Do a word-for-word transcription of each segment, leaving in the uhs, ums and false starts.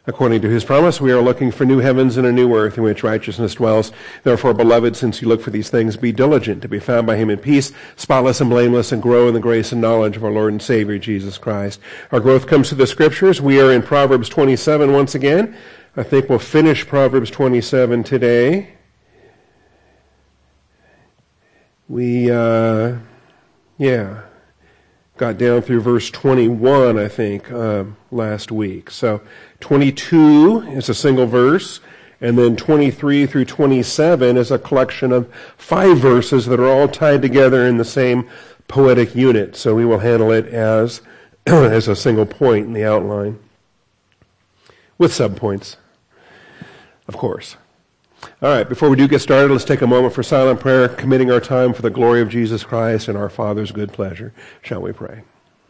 According to his promise, we are looking for new heavens and a new earth in which righteousness dwells. Therefore, beloved, since you look for these things, be diligent to be found by him in peace, spotless and blameless, and grow in the grace and knowledge of our Lord and Savior, Jesus Christ. Our growth comes through the Scriptures. We are in Proverbs twenty-seven once again. I think we'll finish Proverbs twenty-seven today. We, uh, yeah, got down through verse twenty-one, I think, uh, last week. So twenty-two is a single verse, and then twenty-three through twenty-seven is a collection of five verses that are all tied together in the same poetic unit. So we will handle it as, as a single point in the outline, with subpoints, of course. All right, before we do get started, let's take a moment for silent prayer, committing our time for the glory of Jesus Christ and our Father's good pleasure. Shall we pray?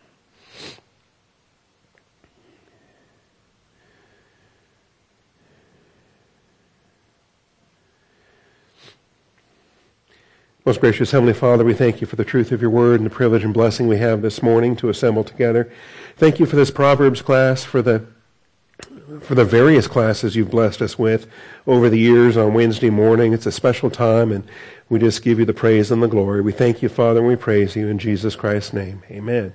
Most gracious Heavenly Father, we thank you for the truth of your word and the privilege and blessing we have this morning to assemble together. Thank you for this Proverbs class, for the for the various classes you've blessed us with over the years on Wednesday morning. It's a special time, and we just give you the praise and the glory. We thank you, Father, and we praise you in Jesus Christ's name. Amen.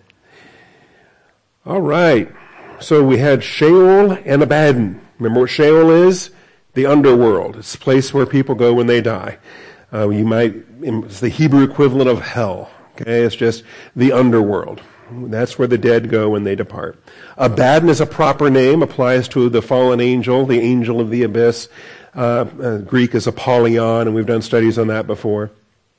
All right. So we had Sheol and Abaddon. Remember what Sheol is? The underworld. It's the place where people go when they die. Uh, you might, it's the Hebrew equivalent of hell. Okay, it's just the underworld. That's where the dead go when they depart. Abaddon is a proper name, applies to the fallen angel, the angel of the abyss. Uh, uh, Greek is Apollyon, and we've done studies on that before.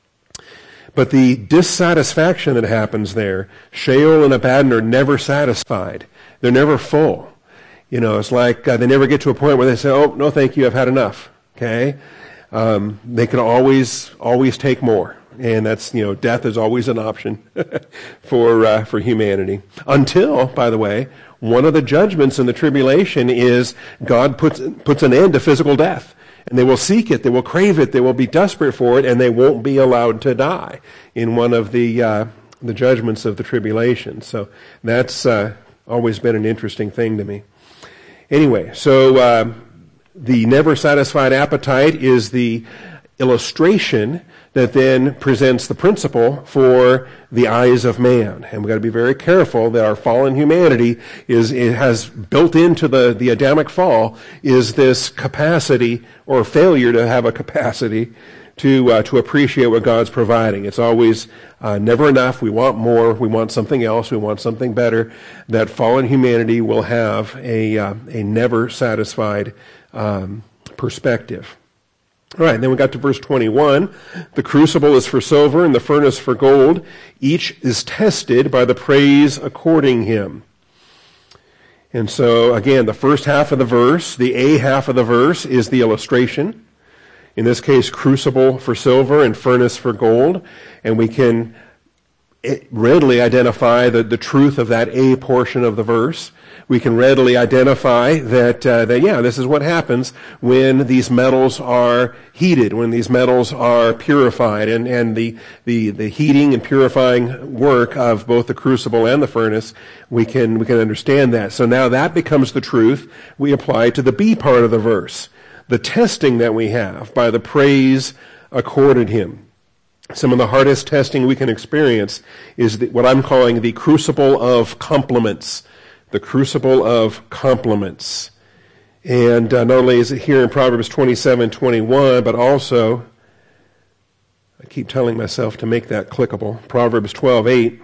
But the dissatisfaction that happens there, Sheol and Abaddon are never satisfied. They're never full. You know, it's like uh, they never get to a point where they say, oh, no, thank you, I've had enough. Okay? Um, they can always, always take more. And that's, you know, death is always an option for uh, for humanity. Until, by the way, one of the judgments in the tribulation is God puts puts an end to physical death. And they will seek it, they will crave it, they will be desperate for it, and they won't be allowed to die in one of the uh, the judgments of the tribulation. So that's uh, always been an interesting thing to me. Anyway, so uh, the never satisfied appetite is the illustration that then presents the principle for the eyes of man. And we've got to be very careful that our fallen humanity is it has built into the, the Adamic fall is this capacity or failure to have a capacity to uh, to appreciate what God's providing. It's always uh, never enough. We want more. We want something else. We want something better. That fallen humanity will have a uh, a never satisfied um, perspective. All right, then we got to verse twenty-one. The crucible is for silver and the furnace for gold. Each is tested by the praise according him. And so, again, the first half of the verse, the A half of the verse is the illustration. In this case, crucible for silver and furnace for gold. And we can readily identify the, the truth of that A portion of the verse. We can readily identify that, uh, that, yeah, this is what happens when these metals are heated, when these metals are purified, and, and the, the, the heating and purifying work of both the crucible and the furnace, we can, we can understand that. So now that becomes the truth we apply to the B part of the verse, the testing that we have by the praise accorded him. Some of the hardest testing we can experience is the, what I'm calling the crucible of compliments. The crucible of compliments. And uh, not only is it here in Proverbs twenty-seven twenty-one, but also, I keep telling myself to make that clickable, Proverbs twelve eight.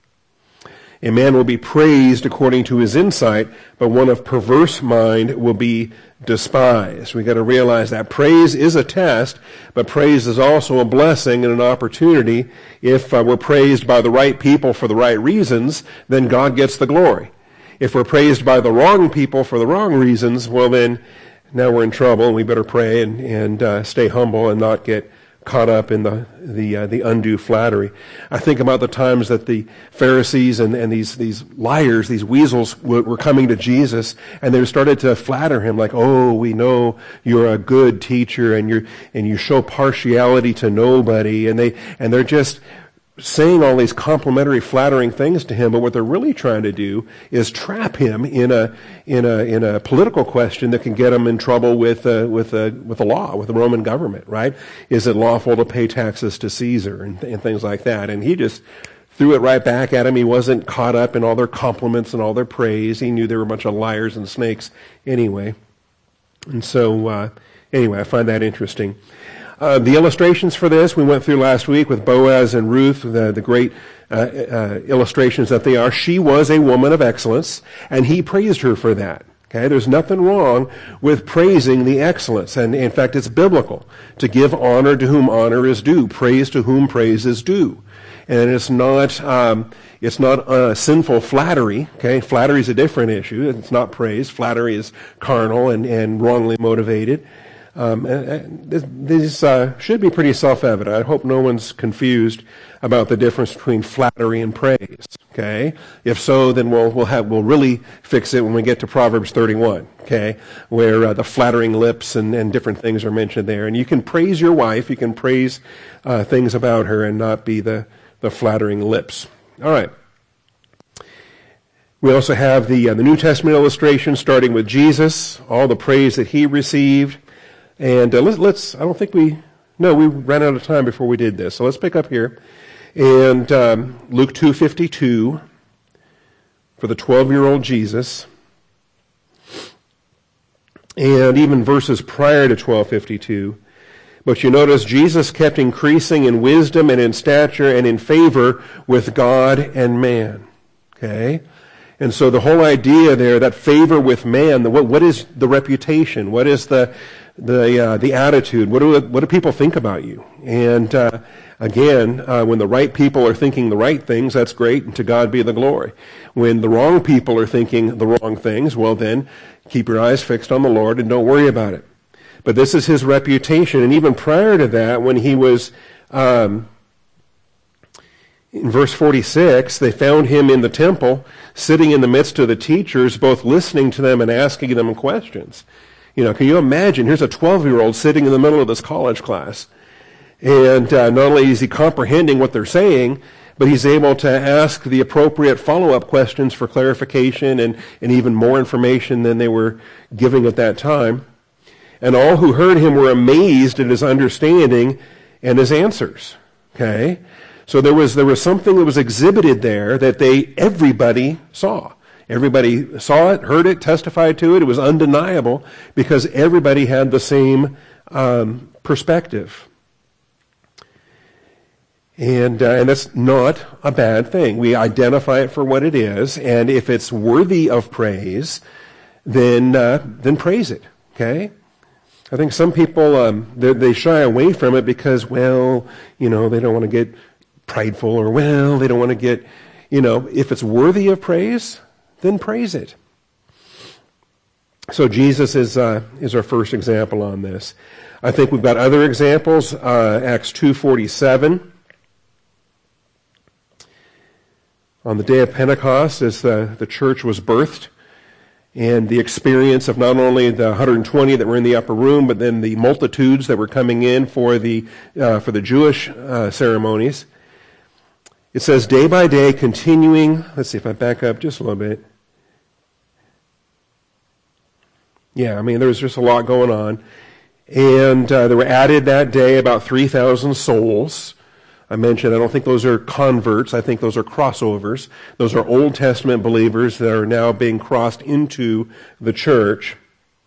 A man will be praised according to his insight, but one of perverse mind will be despised. We've got to realize that praise is a test, but praise is also a blessing and an opportunity. If uh, we're praised by the right people for the right reasons, then God gets the glory. If we're praised by the wrong people for the wrong reasons, well then, now we're in trouble, and we better pray and, and uh, stay humble and not get caught up in the the uh, the undue flattery. I think about the times that the Pharisees and, and these these liars, these weasels, were, were coming to Jesus, and they started to flatter him, like, "Oh, we know you're a good teacher, and you and you show partiality to nobody," and they and they're just saying all these complimentary, flattering things to him, but what they're really trying to do is trap him in a in a in a political question that can get him in trouble with uh, with uh, with the law, with the Roman government. Right? Is it lawful to pay taxes to Caesar and, and things like that? And he just threw it right back at him. He wasn't caught up in all their compliments and all their praise. He knew they were a bunch of liars and snakes anyway. And so, uh, anyway, I find that interesting. Uh, the illustrations for this we went through last week with Boaz and Ruth, the, the great uh, uh, illustrations that they are. She was a woman of excellence, and he praised her for that. Okay, there's nothing wrong with praising the excellence, and in fact, it's biblical to give honor to whom honor is due, praise to whom praise is due, and it's not um, it's not uh, sinful flattery. Okay, flattery is a different issue. It's not praise. Flattery is carnal and, and wrongly motivated. Um, these uh, should be pretty self-evident. I hope no one's confused about the difference between flattery and praise. Okay, if so, then we'll we'll have we'll really fix it when we get to Proverbs thirty-one. Okay, where uh, the flattering lips and, and different things are mentioned there. And you can praise your wife, you can praise uh, things about her, and not be the the flattering lips. All right. We also have the uh, the New Testament illustration, starting with Jesus, all the praise that he received. And uh, let's, let's, I don't think we, no, we ran out of time before we did this. So let's pick up here. And um, Luke two fifty-two, for the twelve-year-old Jesus. And even verses prior to twelve fifty-two. But you notice Jesus kept increasing in wisdom and in stature and in favor with God and man. Okay? And so the whole idea there, that favor with man, the, what, what is the reputation? What is the the uh, the attitude? What do what do people think about you? And uh, again, uh, when the right people are thinking the right things, that's great, and to God be the glory. When the wrong people are thinking the wrong things, well then, keep your eyes fixed on the Lord and don't worry about it. But this is his reputation, and even prior to that, when he was um, in verse forty-six, they found him in the temple, sitting in the midst of the teachers, both listening to them and asking them questions. You know, can you imagine? Here's a twelve-year-old sitting in the middle of this college class. And uh, not only is he comprehending what they're saying, but he's able to ask the appropriate follow-up questions for clarification and, and even more information than they were giving at that time. And all who heard him were amazed at his understanding and his answers. Okay? So there was there was something that was exhibited there that they everybody saw. Everybody saw it, heard it, testified to it. It was undeniable because everybody had the same um, perspective. And uh, and that's not a bad thing. We identify it for what it is, and if it's worthy of praise, then uh, then praise it. Okay? I think some people um, they shy away from it because, well, you know, they don't want to get prideful, or well, they don't want to get, you know, if it's worthy of praise, then praise it. So Jesus is uh, is our first example on this. I think we've got other examples. Uh, Acts two forty-seven. On the day of Pentecost, as the, the church was birthed, and the experience of not only the one hundred twenty that were in the upper room, but then the multitudes that were coming in for the uh, for the Jewish uh, ceremonies. It says, day by day, continuing. Let's see if I back up just a little bit. Yeah, I mean, there was just a lot going on. And uh, there were added that day about three thousand souls. I mentioned, I don't think those are converts. I think those are crossovers. Those are Old Testament believers that are now being crossed into the church.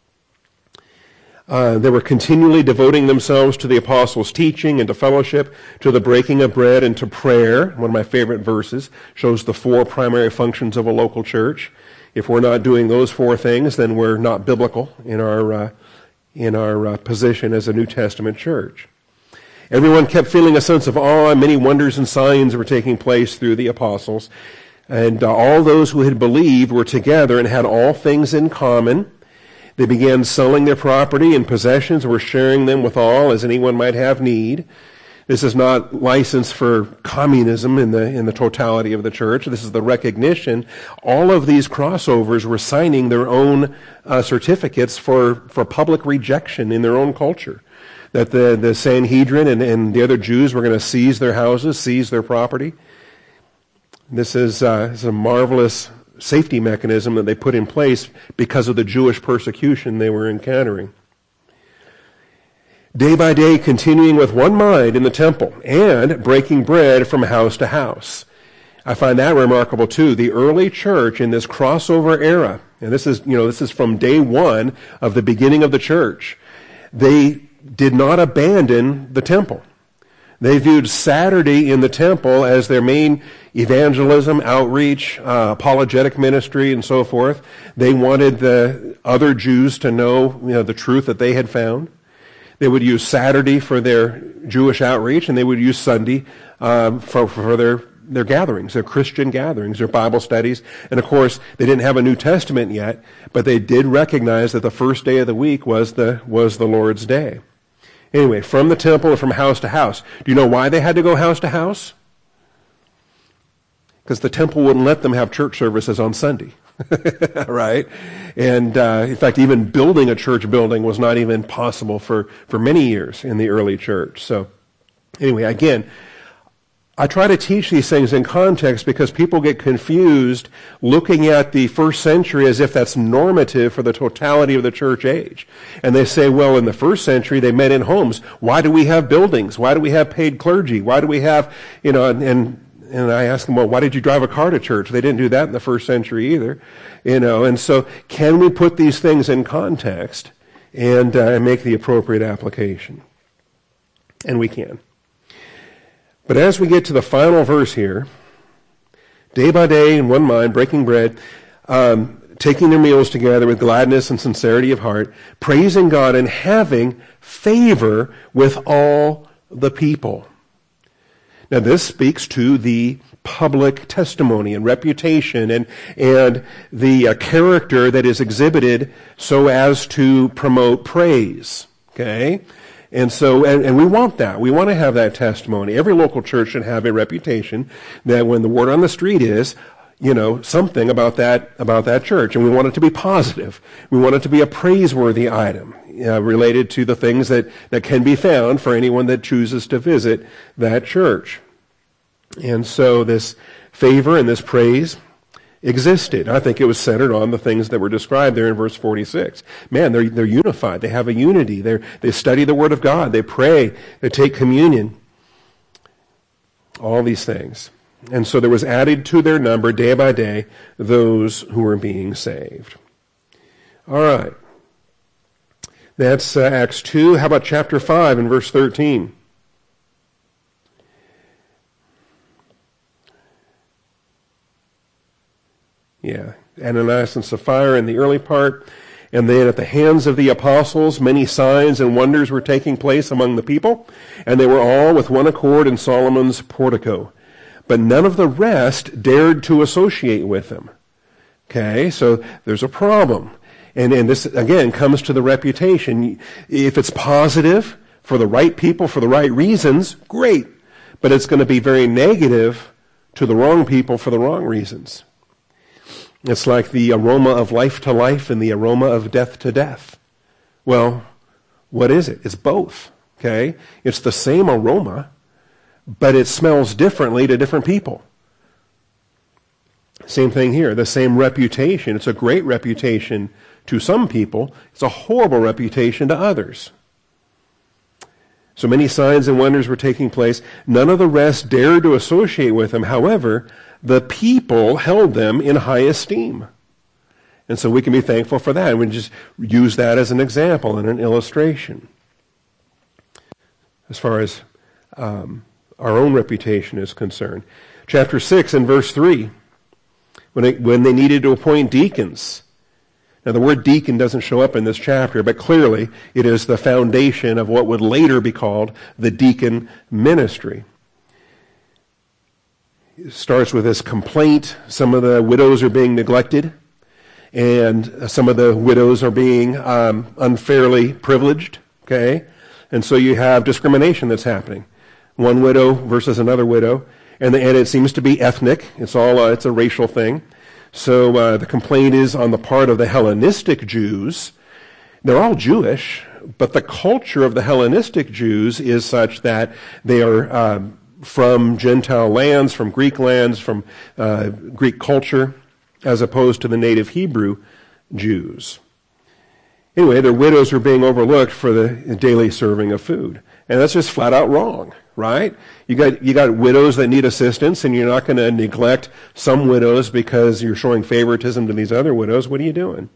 Uh, they were continually devoting themselves to the apostles' teaching and to fellowship, to the breaking of bread and to prayer. One of my favorite verses shows the four primary functions of a local church. If we're not doing those four things, then we're not biblical in our uh, in our uh, position as a New Testament church. Everyone kept feeling a sense of awe, and many wonders and signs were taking place through the apostles. And uh, all those who had believed were together and had all things in common. They began selling their property and possessions and were sharing them with all as anyone might have need. This is not license for communism in the in the totality of the church. This is the recognition. All of these crossovers were signing their own uh, certificates for, for public rejection in their own culture. that the, the Sanhedrin and, and the other Jews were going to seize their houses, seize their property. This is, uh, is a marvelous safety mechanism that they put in place because of the Jewish persecution they were encountering. Day by day, continuing with one mind in the temple and breaking bread from house to house. I find that remarkable too. The early church in this crossover era, and this is, you know, this is from day one of the beginning of the church, they did not abandon the temple. They viewed Saturday in the temple as their main evangelism, outreach, uh, apologetic ministry, and so forth. They wanted the other Jews to know, you know, the truth that they had found. They would use Saturday for their Jewish outreach, and they would use Sunday um, for, for their, their gatherings, their Christian gatherings, their Bible studies. And of course, they didn't have a New Testament yet, but they did recognize that the first day of the week was the, was the Lord's day. Anyway, from the temple and from house to house. Do you know why they had to go house to house? Because the temple wouldn't let them have church services on Sunday. Right? And uh, in fact, even building a church building was not even possible for, for many years in the early church. So anyway, again, I try to teach these things in context because people get confused looking at the first century as if that's normative for the totality of the church age. And they say, well, in the first century, they met in homes. Why do we have buildings? Why do we have paid clergy? Why do we have, you know, and, and And I asked them, well, why did you drive a car to church? They didn't do that in the first century either. You know, and so can we put these things in context and uh, make the appropriate application? And we can. But as we get to the final verse here, day by day in one mind, breaking bread, um, taking their meals together with gladness and sincerity of heart, praising God and having favor with all the people. Now, this speaks to the public testimony and reputation and and the uh, character that is exhibited so as to promote praise. Okay? And so, and, and we want that. We want to have that testimony. Every local church should have a reputation that when the word on the street is, you know, something about that, about that church. And we want it to be positive. We want it to be a praiseworthy item. Uh, related to the things that, that can be found for anyone that chooses to visit that church. And so this favor and this praise existed. I think it was centered on the things that were described there in verse forty-six. Man, they're, they're unified. They have a unity. They they study the Word of God. They pray. They take communion. All these things. And so there was added to their number day by day those who were being saved. All right. That's uh, Acts two. How about chapter five and verse thirteen? Yeah. Ananias and Sapphira in the early part. And then at the hands of the apostles, many signs and wonders were taking place among the people. And they were all with one accord in Solomon's portico. But none of the rest dared to associate with them. Okay, so there's a problem. And, and this, again, comes to the reputation. If it's positive for the right people, for the right reasons, great. But it's going to be very negative to the wrong people for the wrong reasons. It's like the aroma of life to life and the aroma of death to death. Well, what is it? It's both. Okay? It's the same aroma, but it smells differently to different people. Same thing here. The same reputation. It's a great reputation to some people. It's a horrible reputation to others. So many signs and wonders were taking place. None of the rest dared to associate with them. However, the people held them in high esteem. And so we can be thankful for that. And we just use that as an example and an illustration. As far as um, our own reputation is concerned. Chapter six and verse three. When they, when they needed to appoint deacons. Now, the word deacon doesn't show up in this chapter, but clearly it is the foundation of what would later be called the deacon ministry. It starts with this complaint. Some of the widows are being neglected, and some of the widows are being um, unfairly privileged. Okay? And so you have discrimination that's happening. One widow versus another widow. And, the, and it seems to be ethnic. It's all uh, it's a racial thing. So uh, the complaint is on the part of the Hellenistic Jews. They're all Jewish, but the culture of the Hellenistic Jews is such that they are um, from Gentile lands, from Greek lands, from uh, Greek culture, as opposed to the native Hebrew Jews. Anyway, their widows are being overlooked for the daily serving of food. And that's just flat out wrong, right? You got you got widows that need assistance, and you're not going to neglect some widows because you're showing favoritism to these other widows. What are you doing?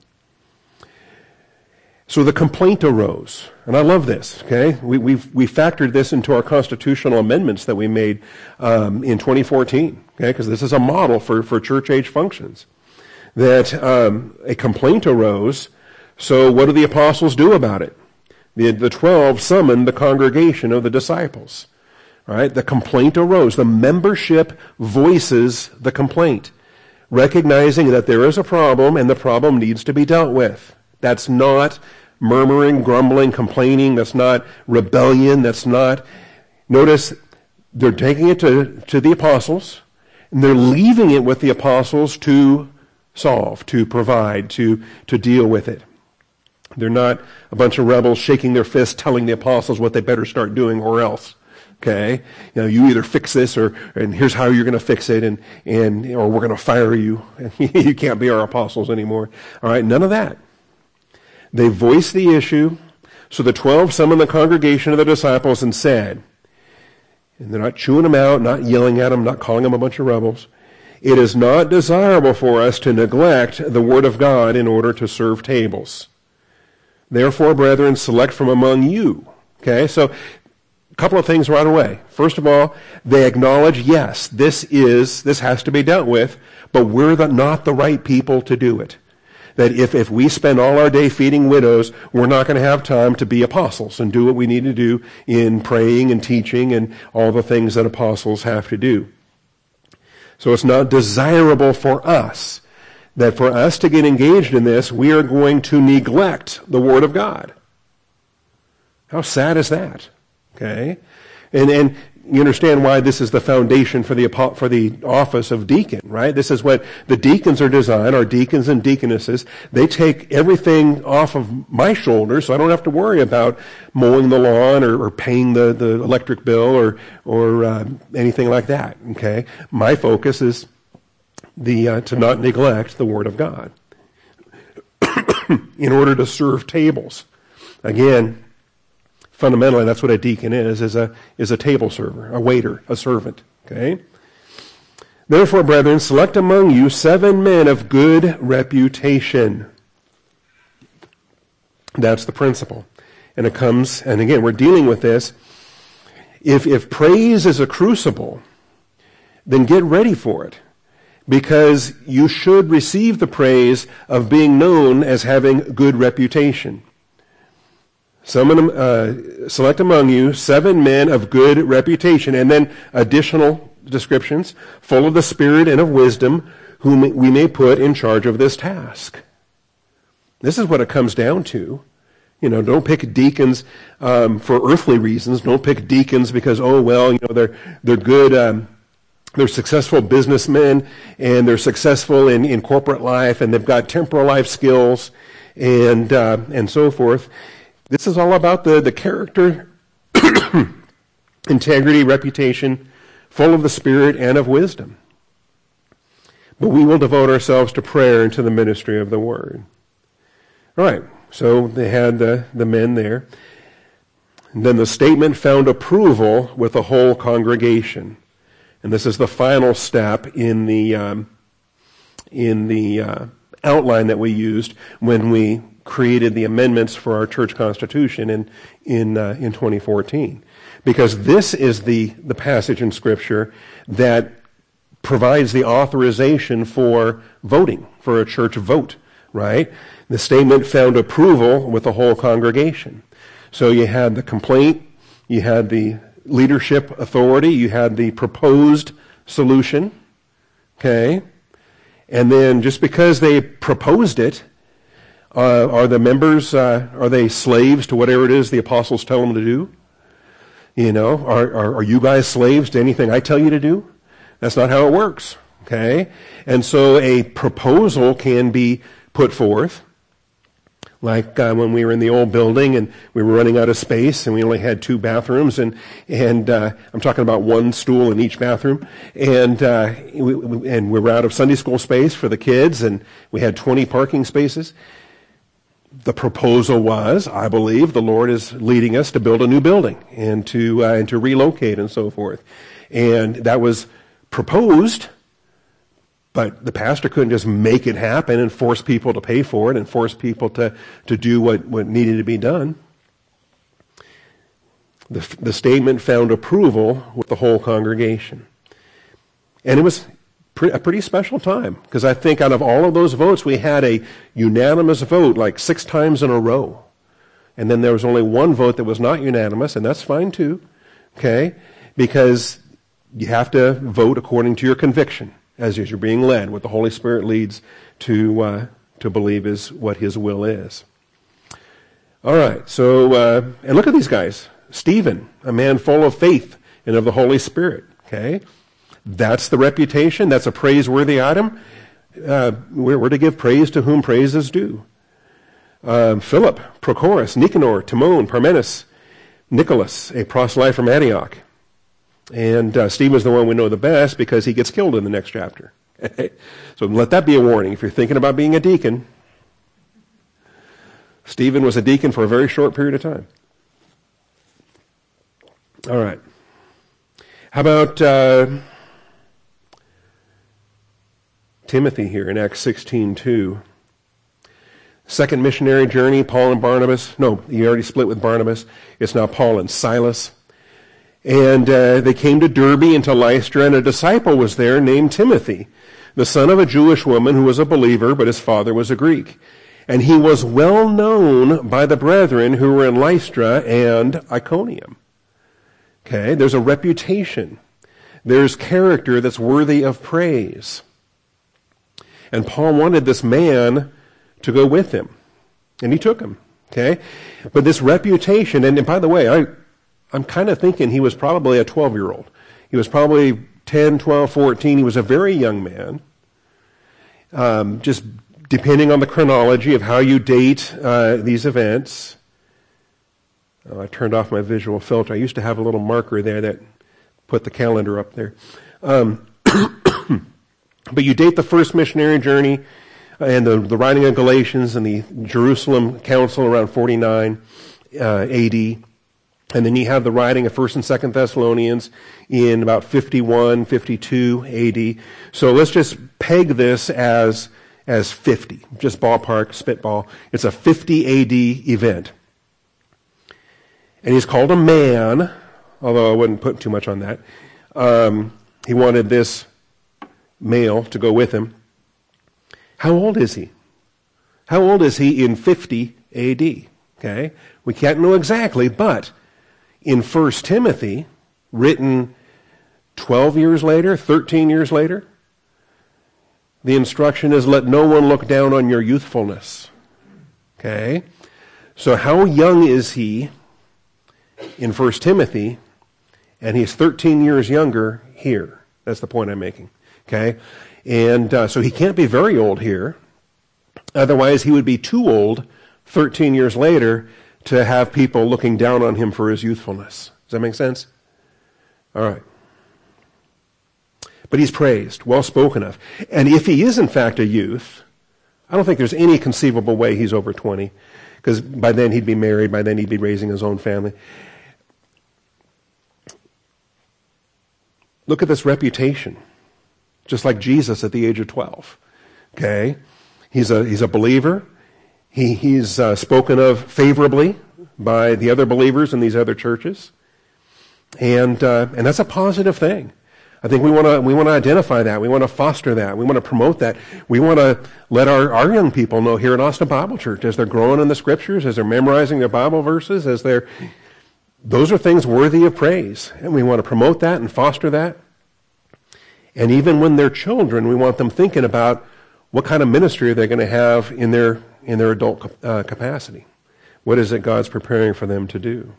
So the complaint arose, and I love this. Okay, we we've we factored this into our constitutional amendments that we made um, in twenty fourteen. Okay, because this is a model for for church age functions. That um, a complaint arose. So what do the apostles do about it? The, the twelve summoned the congregation of the disciples. Right? The complaint arose. The membership voices the complaint, recognizing that there is a problem and the problem needs to be dealt with. That's not murmuring, grumbling, complaining. That's not rebellion. That's not... Notice, they're taking it to, to the apostles, and they're leaving it with the apostles to solve, to provide, to, to deal with it. They're not a bunch of rebels shaking their fists telling the apostles what they better start doing or else. Okay? You know, you either fix this or, and here's how you're going to fix it, and, and, or we're going to fire you. You can't be our apostles anymore. All right? None of that. They voiced the issue. So the twelve summoned the congregation of the disciples and said, and they're not chewing them out, not yelling at them, not calling them a bunch of rebels. It is not desirable for us to neglect the word of God in order to serve tables. Therefore, brethren, select from among you. Okay, so a couple of things right away. First of all, they acknowledge, yes, this is, this has to be dealt with, but we're the, not the right people to do it. That if, if we spend all our day feeding widows, we're not going to have time to be apostles and do what we need to do in praying and teaching and all the things that apostles have to do. So it's not desirable for us that for us to get engaged in this, we are going to neglect the Word of God. How sad is that? Okay? And and you understand why this is the foundation for the for the office of deacon, right? This is what the deacons are designed, our deacons and deaconesses. They take everything off of my shoulders, so I don't have to worry about mowing the lawn or, or paying the, the electric bill or, or uh, anything like that, okay? My focus is The, uh, to not neglect the Word of God in order to serve tables. Again, fundamentally, that's what a deacon is, is a, is a table server, a waiter, a servant. Okay? Therefore, brethren, select among you seven men of good reputation. That's the principle. And it comes, and again, we're dealing with this. If, if praise is a crucible, then get ready for it. Because you should receive the praise of being known as having good reputation. Summon, uh, select among you seven men of good reputation, and then additional descriptions, full of the Spirit and of wisdom, whom we may put in charge of this task. This is what it comes down to. You know, don't pick deacons um, for earthly reasons. Don't pick deacons because, oh, well, you know, they're they're good... Um, They're successful businessmen, and they're successful in, in corporate life, and they've got temporal life skills, and uh, and so forth. This is all about the, the character, integrity, reputation, full of the Spirit and of wisdom. But we will devote ourselves to prayer and to the ministry of the Word. All right, so they had the, the men there. And then the statement found approval with the whole congregation. And this is the final step in the um, in the uh, outline that we used when we created the amendments for our church constitution in in uh, in twenty fourteen, because this is the the passage in Scripture that provides the authorization for voting, for a church vote. Right? The statement found approval with the whole congregation. So you had the complaint, you had the leadership authority, you had the proposed solution, okay? And then just because they proposed it, uh, are the members, uh, are they slaves to whatever it is the apostles tell them to do? You know, are, are, are you guys slaves to anything I tell you to do? That's not how it works, okay? And so a proposal can be put forth, Like uh, when we were in the old building and we were running out of space and we only had two bathrooms, and and uh, I'm talking about one stool in each bathroom, and uh, we, we, and we were out of Sunday school space for the kids, and we had twenty parking spaces. The proposal was, I believe, the Lord is leading us to build a new building and to uh, and to relocate and so forth, and that was proposed. But the pastor couldn't just make it happen and force people to pay for it and force people to, to do what, what needed to be done. The, the statement found approval with the whole congregation. And it was pre- a pretty special time, because I think out of all of those votes, we had a unanimous vote like six times in a row. And then there was only one vote that was not unanimous, and that's fine too, okay? Because you have to vote according to your conviction. As you're being led, what the Holy Spirit leads to uh, to believe is what His will is. All right, so, uh, and look at these guys. Stephen, a man full of faith and of the Holy Spirit, okay? That's the reputation. That's a praiseworthy item. Uh, we're, we're to give praise to whom praise is due. Um, Philip, Prochorus, Nicanor, Timon, Parmenas, Nicholas, a proselyte from Antioch. And uh, Stephen's the one we know the best because he gets killed in the next chapter. So let that be a warning. If you're thinking about being a deacon, Stephen was a deacon for a very short period of time. All right. How about uh, Timothy here in Acts sixteen two? Second missionary journey, Paul and Barnabas. No, he already split with Barnabas. It's now Paul and Silas. And uh, they came to Derbe and to Lystra, and a disciple was there named Timothy, the son of a Jewish woman who was a believer, but his father was a Greek. And he was well known by the brethren who were in Lystra and Iconium. Okay, there's a reputation. There's character that's worthy of praise. And Paul wanted this man to go with him. And he took him. Okay? But this reputation, and, and by the way, I... I'm kind of thinking he was probably a twelve-year-old. He was probably ten, twelve, fourteen. He was a very young man. Um, just depending on the chronology of how you date uh, these events. Oh, I turned off my visual filter. I used to have a little marker there that put the calendar up there. Um, but you date the first missionary journey and the, the writing of Galatians and the Jerusalem Council around forty-nine uh, A D. And then you have the writing of First and Second Thessalonians in about fifty-one, fifty-two A D. So let's just peg this as as fifty, just ballpark, spitball. It's a fifty A D event. And he's called a man, although I wouldn't put too much on that. Um, he wanted this male to go with him. How old is he? How old is he in fifty A D? Okay, we can't know exactly, but in First Timothy, written twelve years later, thirteen years later, the instruction is, let no one look down on your youthfulness. Okay? So how young is he in First Timothy? And he's thirteen years younger here. That's the point I'm making. Okay? And uh, so he can't be very old here. Otherwise, he would be too old thirteen years later to have people looking down on him for his youthfulness. Does that make sense? All right. But he's praised, well spoken of. And if he is in fact a youth, I don't think there's any conceivable way he's over twenty, because by then he'd be married, by then he'd be raising his own family. Look at this reputation. Just like Jesus at the age of twelve. Okay? He's a, he's a believer. He, he's uh, spoken of favorably by the other believers in these other churches, and uh, and that's a positive thing. I think we want to we want to identify that. We want to foster that. We want to promote that. We want to let our, our young people know here at Austin Bible Church, as they're growing in the Scriptures, as they're memorizing their Bible verses, as they're those are things worthy of praise, and we want to promote that and foster that. And even when they're children, we want them thinking about what kind of ministry are they going to have in their in their adult uh, capacity. What is it God's preparing for them to do?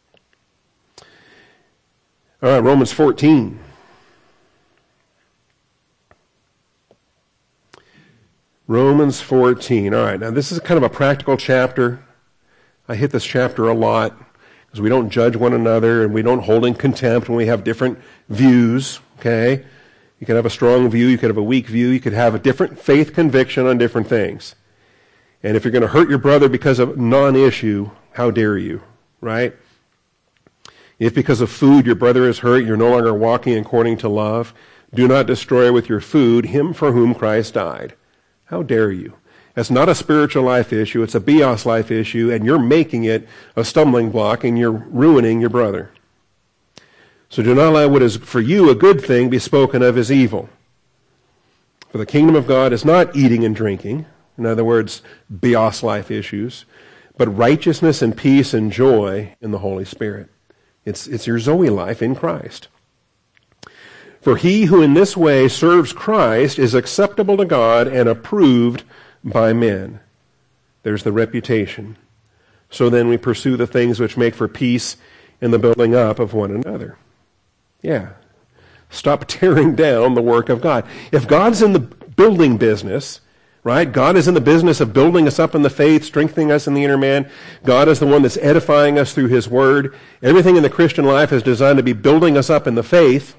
All right, Romans fourteen. Romans fourteen. All right, now this is kind of a practical chapter. I hit this chapter a lot because we don't judge one another and we don't hold in contempt when we have different views, okay? You could have a strong view, you could have a weak view, you could have a different faith conviction on different things. And if you're going to hurt your brother because of non-issue, how dare you, right? If because of food your brother is hurt, you're no longer walking according to love, do not destroy with your food him for whom Christ died. How dare you? It's not a spiritual life issue, it's a bios life issue, and you're making it a stumbling block and you're ruining your brother. So do not let what is for you a good thing be spoken of as evil. For the kingdom of God is not eating and drinking, in other words, bios life issues, but righteousness and peace and joy in the Holy Spirit. It's, it's your Zoe life in Christ. For he who in this way serves Christ is acceptable to God and approved by men. There's the reputation. So then we pursue the things which make for peace in the building up of one another. Yeah. Stop tearing down the work of God. If God's in the building business, right? God is in the business of building us up in the faith, strengthening us in the inner man. God is the one that's edifying us through his word. Everything in the Christian life is designed to be building us up in the faith.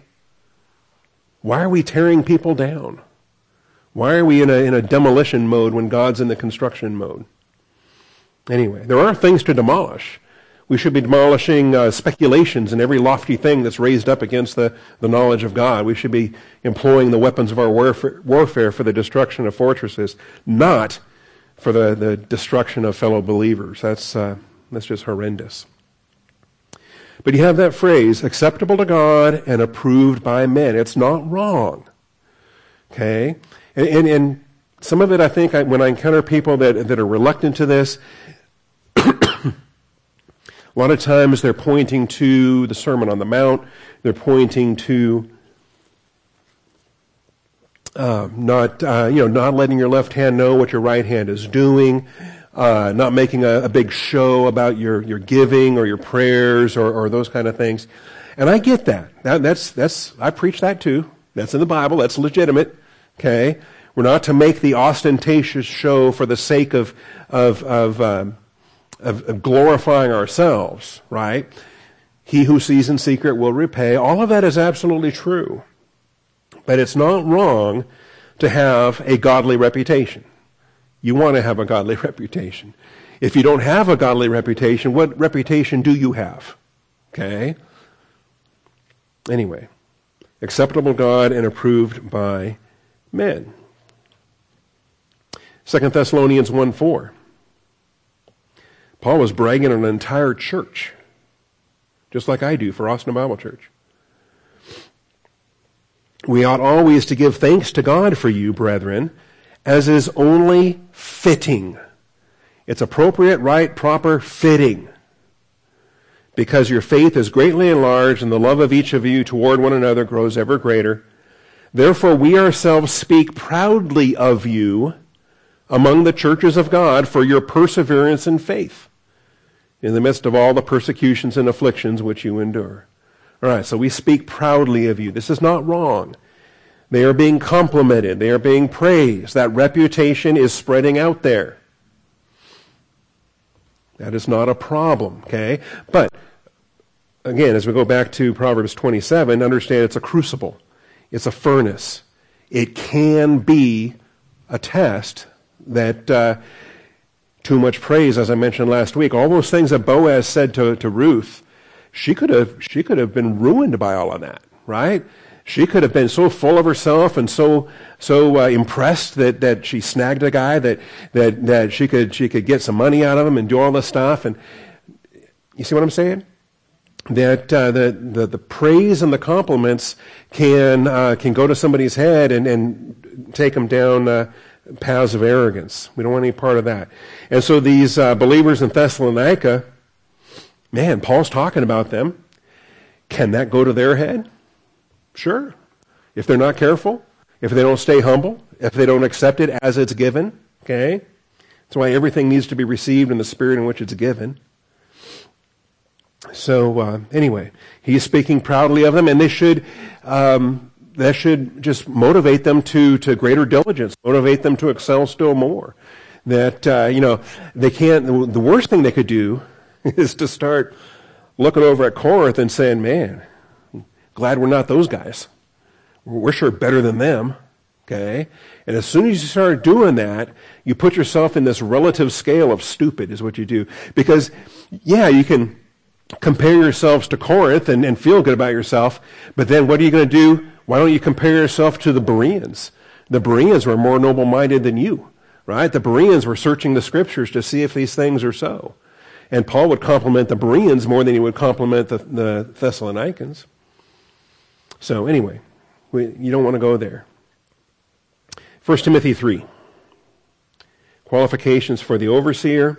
Why are we tearing people down? Why are we in a, in a demolition mode when God's in the construction mode? Anyway, there are things to demolish. We should be demolishing uh, speculations and every lofty thing that's raised up against the, the knowledge of God. We should be employing the weapons of our warfare, warfare for the destruction of fortresses, not for the, the destruction of fellow believers. That's, uh, that's just horrendous. But you have that phrase, acceptable to God and approved by men. It's not wrong. Okay? And, and, and some of it, I think, I, when I encounter people that, that are reluctant to this, a lot of times they're pointing to the Sermon on the Mount. They're pointing to uh, not, uh, you know, not letting your left hand know what your right hand is doing, uh, not making a, a big show about your, your giving or your prayers or, or those kind of things. And I get that. that. That's that's I preach that too. That's in the Bible. That's legitimate. Okay, we're not to make the ostentatious show for the sake of of of. Um, Of, of glorifying ourselves, right? He who sees in secret will repay. All of that is absolutely true. But it's not wrong to have a godly reputation. You want to have a godly reputation. If you don't have a godly reputation, what reputation do you have? Okay? Anyway, acceptable God and approved by men. Second Thessalonians one four. Paul was bragging on an entire church, just like I do for Austin Bible Church. We ought always to give thanks to God for you, brethren, as is only fitting. It's appropriate, right, proper, fitting. Because your faith is greatly enlarged and the love of each of you toward one another grows ever greater. Therefore we ourselves speak proudly of you among the churches of God for your perseverance in faith, in the midst of all the persecutions and afflictions which you endure. All right, so we speak proudly of you. This is not wrong. They are being complimented. They are being praised. That reputation is spreading out there. That is not a problem, okay? But, again, as we go back to Proverbs twenty-seven, understand it's a crucible. It's a furnace. It can be a test that... Uh, Too much praise, as I mentioned last week. All those things that Boaz said to, to Ruth, she could have she could have been ruined by all of that, right? She could have been so full of herself and so so uh, impressed that, that she snagged a guy that, that that she could she could get some money out of him and do all this stuff. And you see what I'm saying? That uh, the, the the praise and the compliments can uh, can go to somebody's head and, and take them down. Uh, paths of arrogance. We don't want any part of that. And so these uh, believers in Thessalonica, man, Paul's talking about them. Can that go to their head? Sure. If they're not careful, if they don't stay humble, if they don't accept it as it's given, okay? That's why everything needs to be received in the spirit in which it's given. So uh, anyway, he's speaking proudly of them, and they should um, that should just motivate them to, to greater diligence, motivate them to excel still more. That, uh, you know, they can't, the, the worst thing they could do is to start looking over at Corinth and saying, man, glad we're not those guys. We're sure better than them. Okay? And as soon as you start doing that, you put yourself in this relative scale of stupid is what you do. Because, yeah, you can compare yourselves to Corinth and, and feel good about yourself, but then what are you going to do? Why don't you compare yourself to the Bereans? The Bereans were more noble-minded than you, right? The Bereans were searching the scriptures to see if these things are so. And Paul would compliment the Bereans more than he would compliment the, the Thessalonians. So anyway, we, you don't want to go there. First Timothy three. Qualifications for the overseer.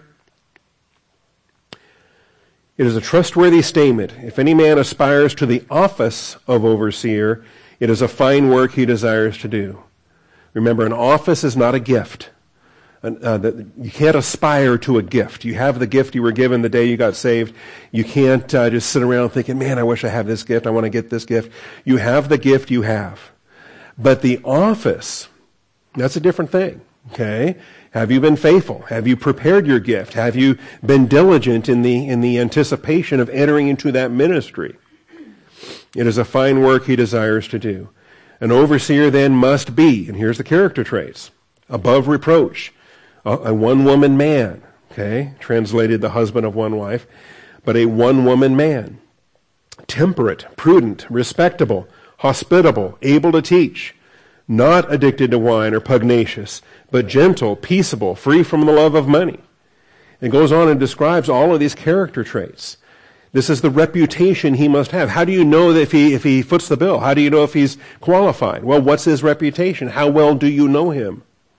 It is a trustworthy statement. If any man aspires to the office of overseer, it is a fine work he desires to do. Remember, an office is not a gift. Uh, that you can't aspire to a gift. You have the gift you were given the day you got saved. You can't uh, just sit around thinking, man, I wish I had this gift. I want to get this gift. You have the gift you have. But the office, that's a different thing. Okay? Have you been faithful? Have you prepared your gift? Have you been diligent in the in the anticipation of entering into that ministry? It is a fine work he desires to do. An overseer then must be, and here's the character traits, above reproach, a, a one-woman man, okay, translated the husband of one wife, but a one-woman man, temperate, prudent, respectable, hospitable, able to teach, not addicted to wine or pugnacious, but gentle, peaceable, free from the love of money. It goes on and describes all of these character traits. This is the reputation he must have. How do you know that if he, if he foots the bill? How do you know if he's qualified? Well, what's his reputation? How well do you know him?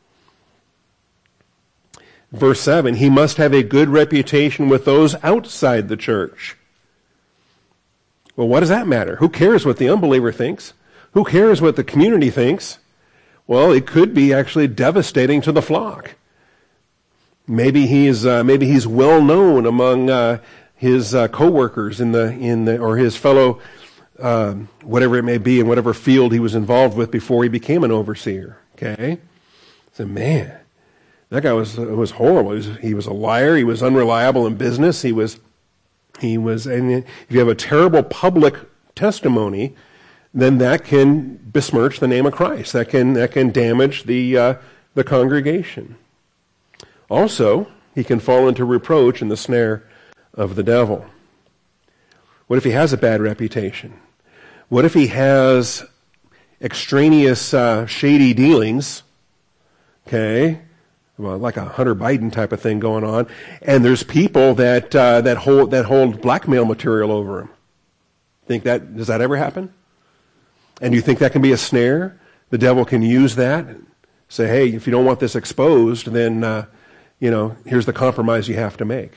Verse seven, he must have a good reputation with those outside the church. Well, what does that matter? Who cares what the unbeliever thinks? Who cares what the community thinks? Well, it could be actually devastating to the flock. Maybe he's uh, maybe he's well known among uh, his uh, coworkers in the in the or his fellow um, whatever it may be in whatever field he was involved with before he became an overseer. Okay, so man, that guy was was horrible. He was, he was a liar. He was unreliable in business. He was he was. And if you have a terrible public testimony, then that can besmirch the name of Christ. That can that can damage the uh, the congregation. Also, he can fall into reproach and the snare of the devil. What if he has a bad reputation? What if he has extraneous uh, shady dealings? Okay, well, like a Hunter Biden type of thing going on, and there's people that uh, that hold that hold blackmail material over him. Think that does that ever happen? And you think that can be a snare? The devil can use that. Say, hey, if you don't want this exposed, then, uh, you know, here's the compromise you have to make.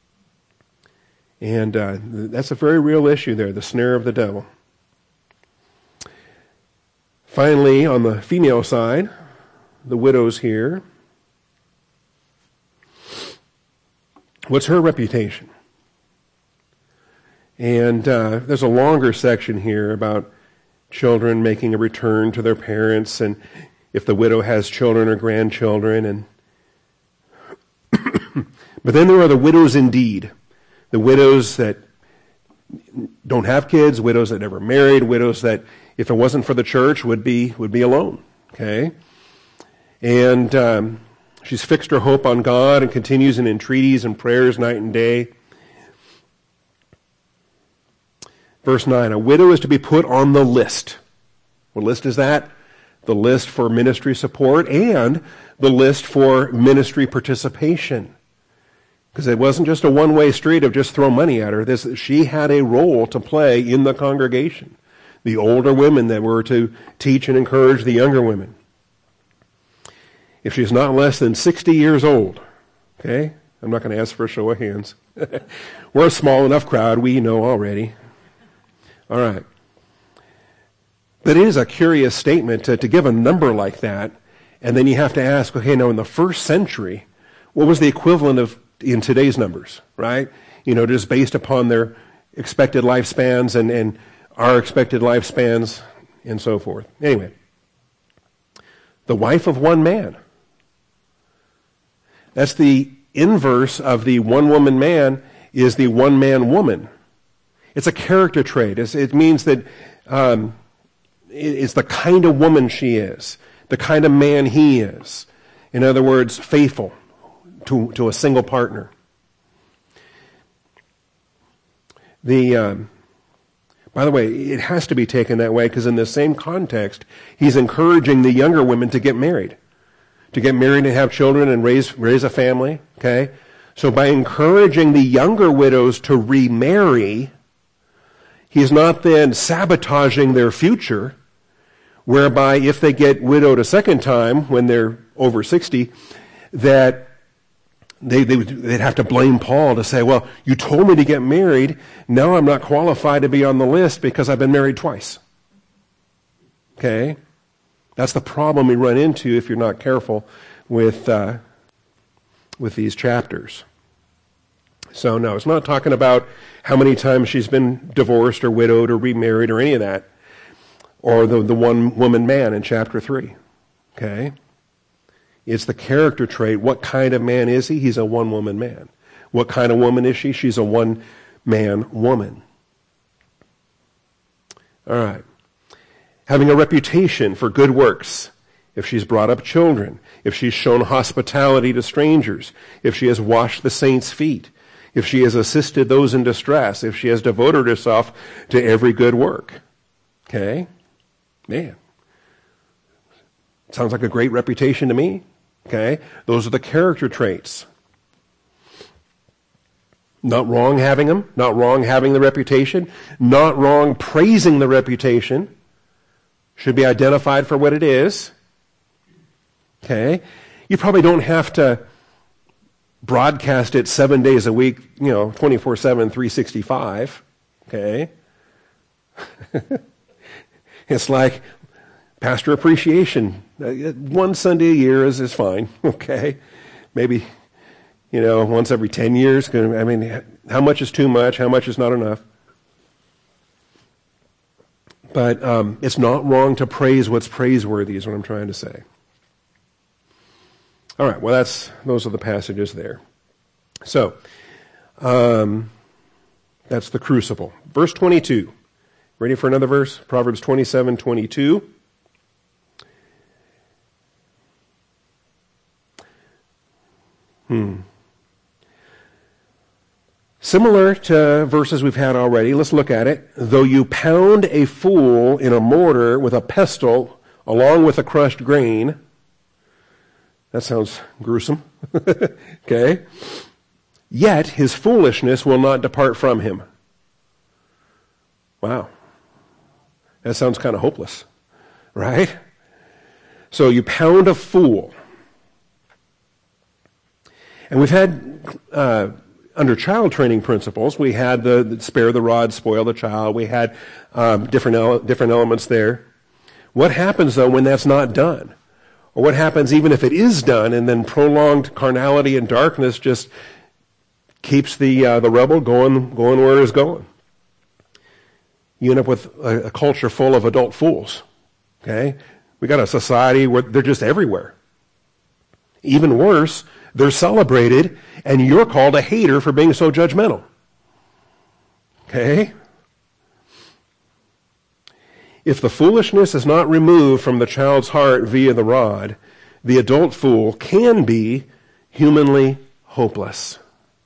And uh, that's a very real issue there, the snare of the devil. Finally, on the female side, the widows here. What's her reputation? And uh, there's a longer section here about children making a return to their parents, and if the widow has children or grandchildren. And but then there are the widows indeed, the widows that don't have kids, widows that never married, widows that, if it wasn't for the church, would be would be alone. Okay, and um, she's fixed her hope on God and continues in entreaties and prayers night and day. Verse nine, a widow is to be put on the list. What list is that? The list for ministry support and the list for ministry participation. Because it wasn't just a one-way street of just throw money at her. This, she had a role to play in the congregation. The older women that were to teach and encourage the younger women. If she's not less than sixty years old, okay? I'm not going to ask for a show of hands. We're a small enough crowd, we know already. All right. But it is a curious statement to, to give a number like that, and then you have to ask, okay, now in the first century, what was the equivalent of in today's numbers, right? You know, just based upon their expected lifespans and, and our expected lifespans, and so forth. Anyway, the wife of one man. That's the inverse of the one-woman man is the one-man woman. It's a character trait. It's, it means that um, it's the kind of woman she is, the kind of man he is. In other words, faithful to, to a single partner. The, um, by the way, it has to be taken that way because in the same context, he's encouraging the younger women to get married. To get married and have children and raise raise a family, okay? So by encouraging the younger widows to remarry, he's not then sabotaging their future, whereby if they get widowed a second time when they're over sixty, that they, they would, they'd have to blame Paul to say, well, you told me to get married, now I'm not qualified to be on the list because I've been married twice. Okay? That's the problem we run into if you're not careful with uh, with these chapters. So no, it's not talking about how many times she's been divorced or widowed or remarried or any of that, or the, the one-woman man in chapter three. Okay? It's the character trait. What kind of man is he? He's a one-woman man. What kind of woman is she? She's a one-man woman. All right. Having a reputation for good works, if she's brought up children, if she's shown hospitality to strangers, if she has washed the saints' feet, if she has assisted those in distress, if she has devoted herself to every good work. Okay? Man. Sounds like a great reputation to me. Okay? Those are the character traits. Not wrong having them, not wrong having the reputation, not wrong praising the reputation. Should be identified for what it is. Okay? You probably don't have to broadcast it seven days a week, you know, twenty-four seven, three sixty-five. Okay? It's like pastor appreciation. One Sunday a year is, is fine. Okay? Maybe, you know, once every ten years. I mean, how much is too much? How much is not enough? But um, it's not wrong to praise what's praiseworthy is what I'm trying to say. All right, well, that's those are the passages there. So, um, that's the crucible. Verse twenty-two. Ready for another verse? Proverbs twenty-seven twenty-two. Hmm. Similar to verses we've had already, let's look at it. Though you pound a fool in a mortar with a pestle along with a crushed grain. That sounds gruesome. Okay. Yet his foolishness will not depart from him. Wow. That sounds kind of hopeless. Right? So you pound a fool. And we've had... Uh, Under child training principles, we had the, the spare the rod, spoil the child. We had um, different ele- different elements there. What happens, though, when that's not done? Or what happens even if it is done and then prolonged carnality and darkness just keeps the uh, the rebel going, going where it is going? You end up with a, a culture full of adult fools. Okay? We got a society where they're just everywhere. Even worse, they're celebrated, and you're called a hater for being so judgmental. Okay? If the foolishness is not removed from the child's heart via the rod, the adult fool can be humanly hopeless.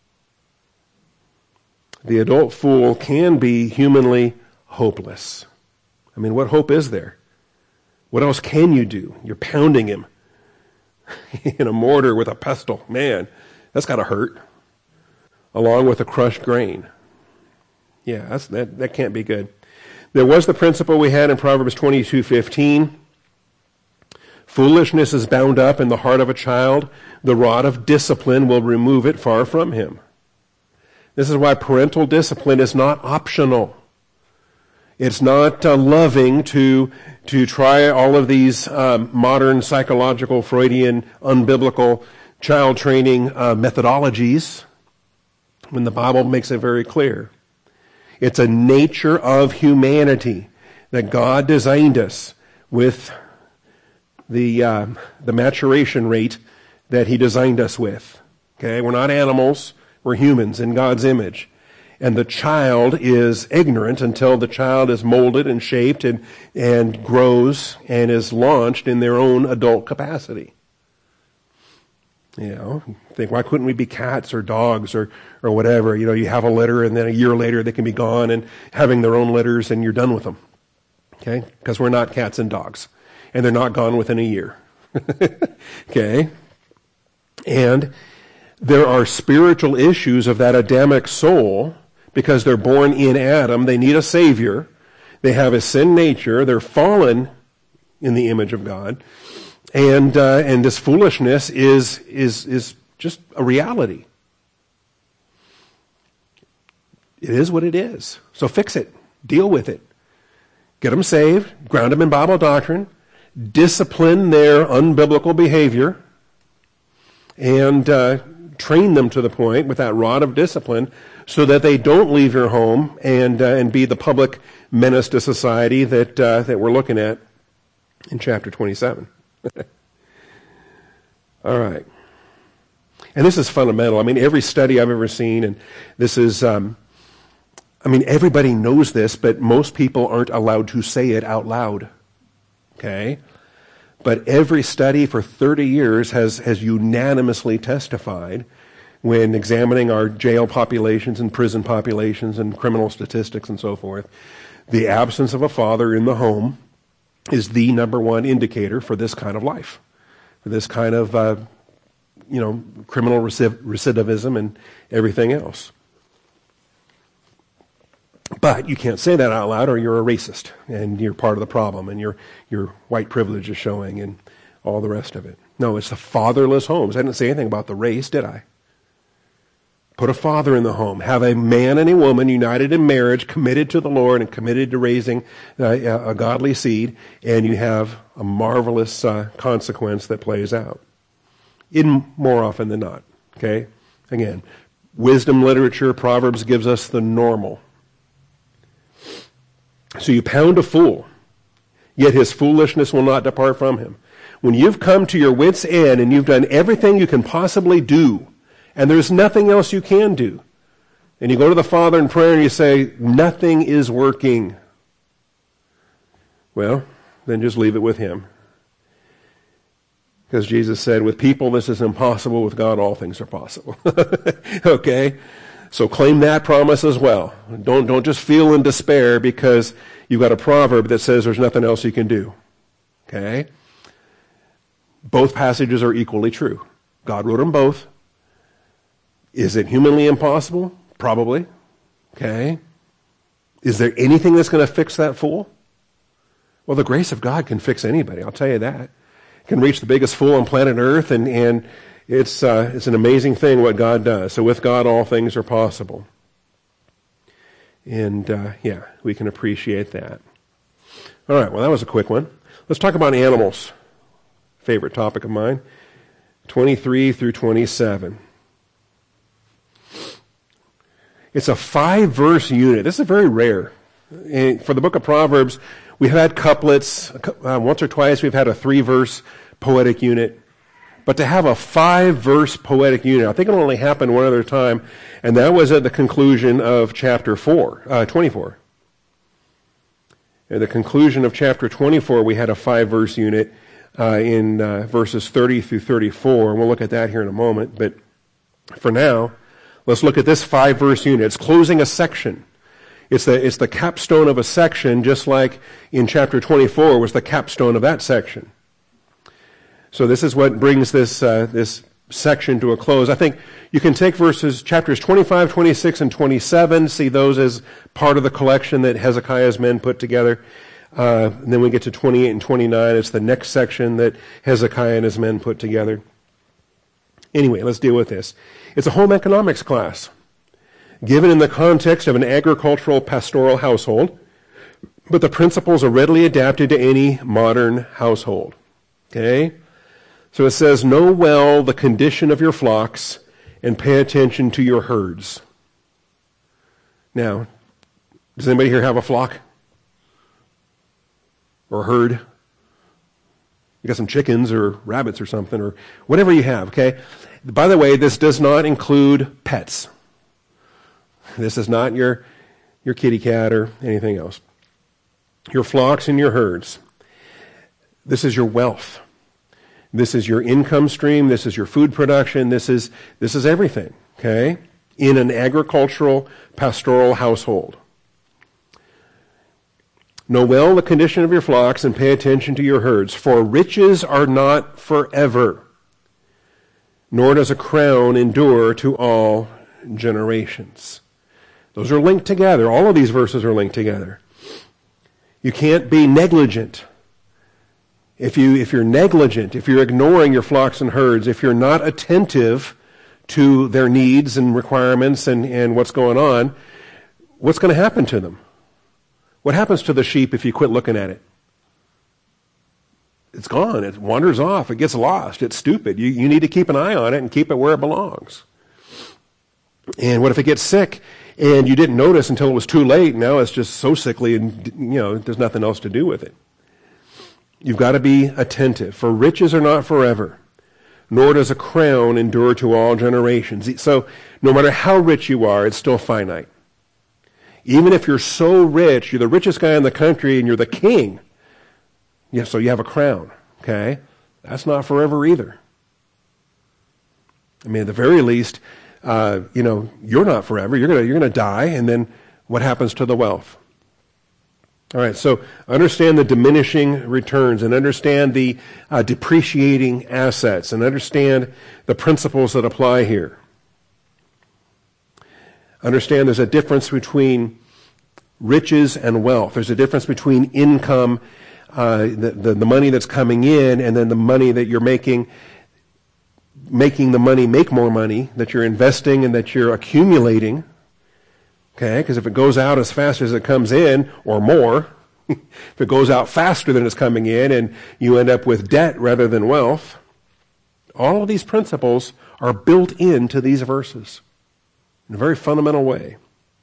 The adult fool can be humanly hopeless. I mean, what hope is there? What else can you do? You're pounding him in a mortar with a pestle. Man, that's got to hurt. Along with a crushed grain. Yeah, that's, that, that can't be good. There was the principle we had in Proverbs twenty-two fifteen. Foolishness is bound up in the heart of a child. The rod of discipline will remove it far from him. This is why parental discipline is not optional. It's not uh, loving to to try all of these um, modern psychological, Freudian, unbiblical child training uh, methodologies when the Bible makes it very clear. It's a nature of humanity that God designed us with the uh, the maturation rate that he designed us with. Okay, we're not animals, we're humans in God's image. And the child is ignorant until the child is molded and shaped and, and grows and is launched in their own adult capacity. You know, think, why couldn't we be cats or dogs or, or whatever? You know, you have a litter and then a year later they can be gone and having their own litters and you're done with them. Okay? Because we're not cats and dogs. And they're not gone within a year. Okay? And there are spiritual issues of that Adamic soul because they're born in Adam. They need a Savior. They have a sin nature. They're fallen in the image of God. And uh, and this foolishness is is is just a reality. It is what it is. So fix it. Deal with it. Get them saved. Ground them in Bible doctrine. Discipline their unbiblical behavior. And uh, train them to the point with that rod of discipline so that they don't leave your home and uh, and be the public menace to society that uh, that we're looking at in chapter twenty-seven. All right. And this is fundamental. I mean, every study I've ever seen, and this is, um, I mean, everybody knows this, but most people aren't allowed to say it out loud. Okay? But every study for thirty years has, has unanimously testified when examining our jail populations and prison populations and criminal statistics and so forth, the absence of a father in the home is the number one indicator for this kind of life, for this kind of, uh, you know, criminal recidivism and everything else. But you can't say that out loud or you're a racist and you're part of the problem and your your white privilege is showing and all the rest of it. No, it's the fatherless homes. I didn't say anything about the race, did I? Put a father in the home. Have a man and a woman united in marriage, committed to the Lord and committed to raising uh, a godly seed, and you have a marvelous uh, consequence that plays out. In more often than not. Okay? Again, wisdom literature, Proverbs gives us the normal. So you pound a fool, yet his foolishness will not depart from him. When you've come to your wit's end and you've done everything you can possibly do, and there's nothing else you can do, and you go to the Father in prayer and you say, nothing is working, well, then just leave it with him. Because Jesus said, with people this is impossible, with God all things are possible. Okay? So claim that promise as well. Don't, don't just feel in despair because you've got a proverb that says there's nothing else you can do. Okay? Both passages are equally true. God wrote them both. Is it humanly impossible? Probably. Okay? Is there anything that's going to fix that fool? Well, the grace of God can fix anybody, I'll tell you that. It can reach the biggest fool on planet Earth, and, and it's, uh, it's an amazing thing what God does. So with God, all things are possible. And, uh, yeah, we can appreciate that. All right, well, that was a quick one. Let's talk about animals. Favorite topic of mine. twenty-three through twenty-seven. It's a five-verse unit. This is very rare. And for the book of Proverbs, we've had couplets. Uh, once or twice we've had a three-verse poetic unit. But to have a five-verse poetic unit, I think it only happened one other time, and that was at the conclusion of chapter four, uh, twenty-four. At the conclusion of chapter twenty-four, we had a five-verse unit uh, in uh, verses thirty through thirty-four, and we'll look at that here in a moment. But for now, let's look at this five-verse unit. It's closing a section. It's the, it's the capstone of a section, just like in chapter twenty-four was the capstone of that section. So this is what brings this uh, this section to a close. I think you can take verses, chapters twenty-five, twenty-six, and twenty-seven, see those as part of the collection that Hezekiah's men put together. Uh, and then we get to twenty-eight and twenty-nine. It's the next section that Hezekiah and his men put together. Anyway, let's deal with this. It's a home economics class, given in the context of an agricultural pastoral household, but the principles are readily adapted to any modern household. Okay? So it says, know well the condition of your flocks and pay attention to your herds. Now, does anybody here have a flock? or a herd. You got some chickens or rabbits or something, or whatever you have, okay? By the way, this does not include pets. This is not your, your kitty cat or anything else. Your flocks and your herds. This is your wealth. This is your income stream. This is your food production. This is, this is everything, okay? In an agricultural, pastoral household. Know well the condition of your flocks and pay attention to your herds, for riches are not forever, nor does a crown endure to all generations. Those are linked together. All of these verses are linked together. You can't be negligent. If you, if you're negligent, if you're ignoring your flocks and herds, if you're not attentive to their needs and requirements and, and what's going on, what's going to happen to them? What happens to the sheep if you quit looking at it? It's gone. It wanders off. It gets lost. It's stupid. You, you need to keep an eye on it and keep it where it belongs. And what if it gets sick and you didn't notice until it was too late? Now it's just so sickly and, you know, there's nothing else to do with it. You've got to be attentive. For riches are not forever, nor does a crown endure to all generations. So no matter how rich you are, it's still finite. Even if you're so rich, you're the richest guy in the country and you're the king, yeah, so you have a crown, okay? That's not forever either. I mean, at the very least, uh, you know, you're not forever. You're gonna you're gonna die, and then what happens to the wealth? All right, so understand the diminishing returns and understand the uh, depreciating assets and understand the principles that apply here. Understand there's a difference between riches and wealth. There's a difference between income, uh, the, the, the money that's coming in, and then the money that you're making, making the money make more money, that you're investing and that you're accumulating. Okay, because if it goes out as fast as it comes in, or more, if it goes out faster than it's coming in and you end up with debt rather than wealth, all of these principles are built into these verses in a very fundamental way.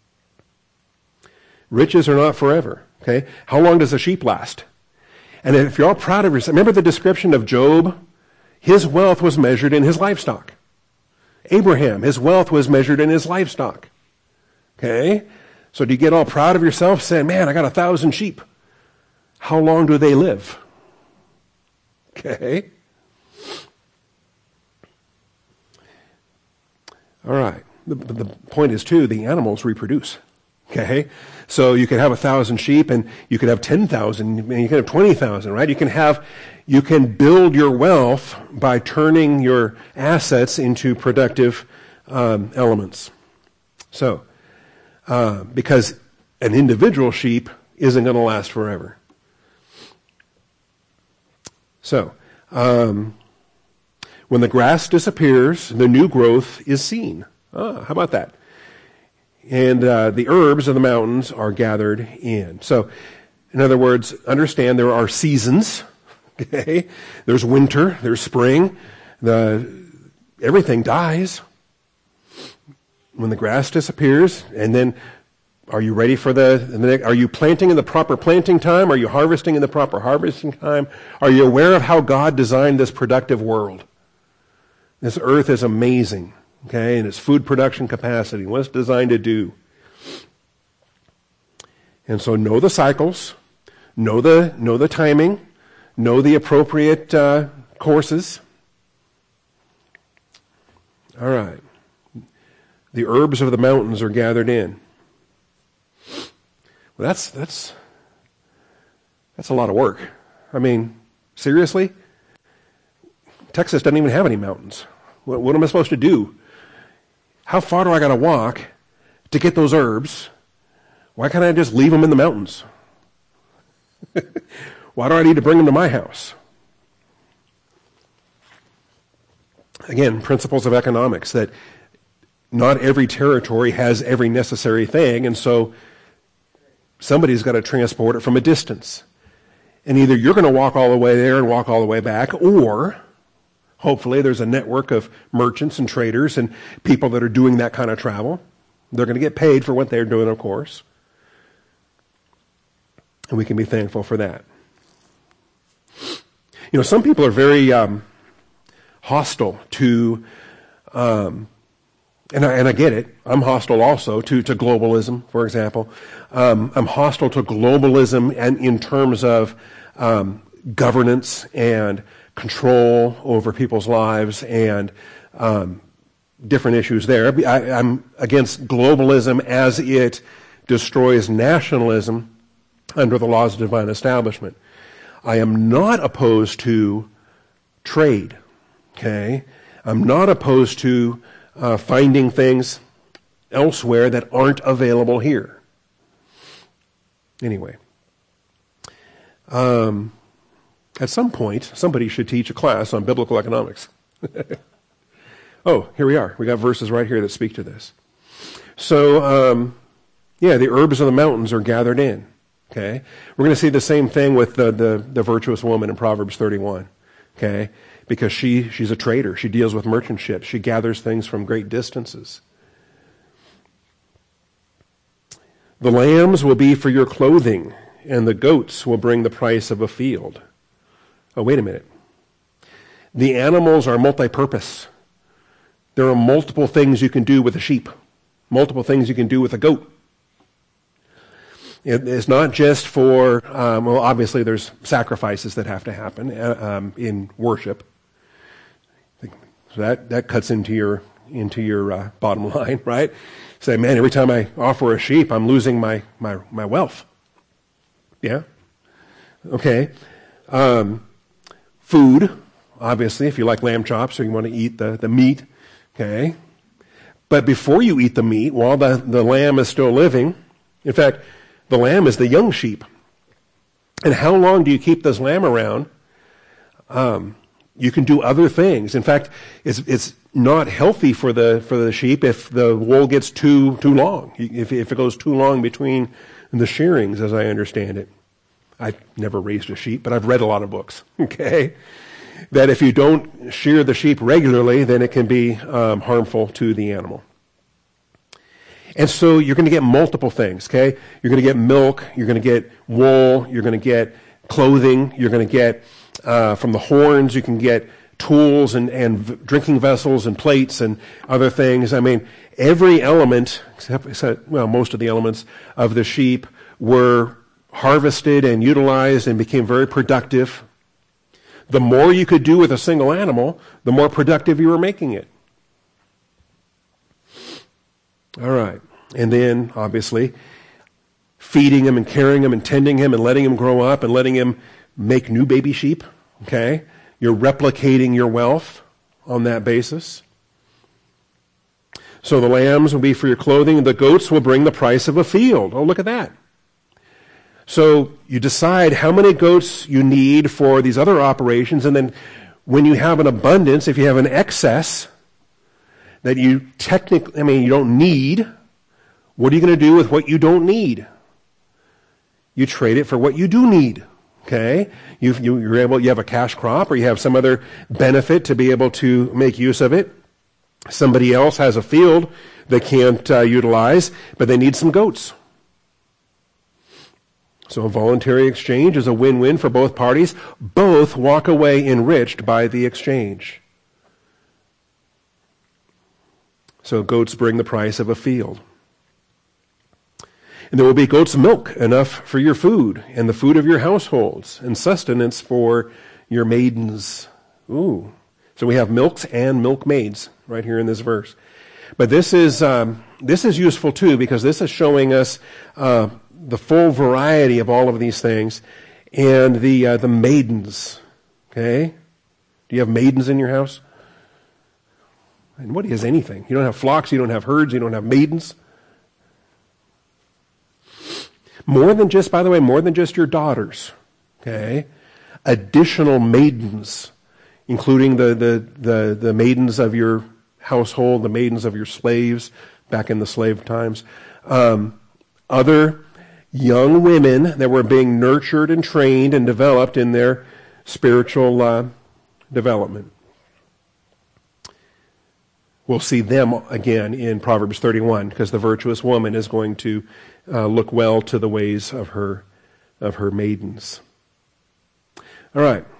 Riches are not forever. Okay, how long does a sheep last? And if you're all proud of yourself, remember the description of Job? His wealth was measured in his livestock. Abraham, his wealth was measured in his livestock. Okay? So do you get all proud of yourself saying, man, I got a thousand sheep? How long do they live? Okay? All right. The, the point is, too, the animals reproduce. Okay? So you can have a thousand sheep and you can have ten thousand and you can have twenty thousand, right? You can have, you can build your wealth by turning your assets into productive um, elements. So, Uh, because an individual sheep isn't going to last forever. So, um, when the grass disappears, the new growth is seen. Ah, how about that? And uh, the herbs of the mountains are gathered in. So, in other words, understand there are seasons. Okay, there's winter, there's spring. The everything dies. When the grass disappears, and then are you ready for the, the, are you planting in the proper planting time? Are you harvesting in the proper harvesting time? Are you aware of how God designed this productive world? This earth is amazing, okay, and its food production capacity, what it's designed to do. And so know the cycles, know the, know the timing, know the appropriate uh, courses. All right. The herbs of the mountains are gathered in. Well, that's that's that's a lot of work. I mean, seriously? Texas doesn't even have any mountains. What, what am I supposed to do? How far do I got to walk to get those herbs? Why can't I just leave them in the mountains? Why do I need to bring them to my house? Again, principles of economics that not every territory has every necessary thing, and so somebody's got to transport it from a distance. And either you're going to walk all the way there and walk all the way back, or hopefully there's a network of merchants and traders and people that are doing that kind of travel. They're going to get paid for what they're doing, of course. And we can be thankful for that. You know, some people are very um, hostile to, um, and, I, and I get it, I'm hostile also to, to globalism, for example. Um, I'm hostile to globalism and in terms of um, governance and control over people's lives and um, different issues there. I, I'm against globalism as it destroys nationalism under the laws of divine establishment. I am not opposed to trade, okay? I'm not opposed to uh, finding things elsewhere that aren't available here. Anyway, um, at some point, somebody should teach a class on biblical economics. Oh, here we are. We got verses right here that speak to this. So, um, yeah, the herbs of the mountains are gathered in. Okay, we're going to see the same thing with the, the, the virtuous woman in Proverbs thirty-one. Okay, because she she's a trader. She deals with merchant ships. She gathers things from great distances. The lambs will be for your clothing, and the goats will bring the price of a field. Oh, wait a minute. The animals are multi-purpose. There are multiple things you can do with a sheep, multiple things you can do with a goat. It's not just for, um, well, obviously there's sacrifices that have to happen uh, um, in worship. So that, that cuts into your into your uh, bottom line, right? Say, man, every time I offer a sheep, I'm losing my my, my wealth. Yeah? Okay. Um, food, obviously, if you like lamb chops or you want to eat the, the meat, okay? But before you eat the meat, while the, the lamb is still living, in fact, the lamb is the young sheep. And how long do you keep this lamb around? Um, you can do other things. In fact, it's it's not healthy for the for the sheep if the wool gets too too long. If if it goes too long between the shearings, as I understand it. I've never raised a sheep, but I've read a lot of books. Okay, that if you don't shear the sheep regularly, then it can be um, harmful to the animal. And so you're going to get multiple things, okay? You're going to get milk, you're going to get wool, you're going to get clothing, you're going to get, uh, from the horns, you can get tools and, and v- drinking vessels and plates and other things. I mean, every element, except, except, well, most of the elements of the sheep were harvested and utilized and became very productive. The more you could do with a single animal, the more productive you were making it. All right. And then, obviously, feeding him and carrying him and tending him and letting him grow up and letting him make new baby sheep. Okay? You're replicating your wealth on that basis. So the lambs will be for your clothing, and the goats will bring the price of a field. Oh, look at that. So you decide how many goats you need for these other operations, and then when you have an abundance, if you have an excess that you technically, I mean, you don't need, what are you going to do with what you don't need? You trade it for what you do need. Okay? You, you, you're able, you have a cash crop or you have some other benefit to be able to make use of it. Somebody else has a field they can't uh, utilize, but they need some goats. So a voluntary exchange is a win-win for both parties. Both walk away enriched by the exchange. So goats bring the price of a field. And there will be goat's milk, enough for your food, and the food of your households, and sustenance for your maidens. Ooh. So we have milks and milkmaids right here in this verse. But this is um, this is useful too, because this is showing us uh, the full variety of all of these things, and the uh, the maidens. Okay? Do you have maidens in your house? And what is anything? You don't have flocks, you don't have herds, you don't have maidens. More than just, by the way, more than just your daughters. Okay? Additional maidens, including the, the, the, the maidens of your household, the maidens of your slaves, back in the slave times. Um, other young women that were being nurtured and trained and developed in their spiritual uh, development. We'll see them again in Proverbs thirty-one, because the virtuous woman is going to uh, look well to the ways of her of her maidens. All right,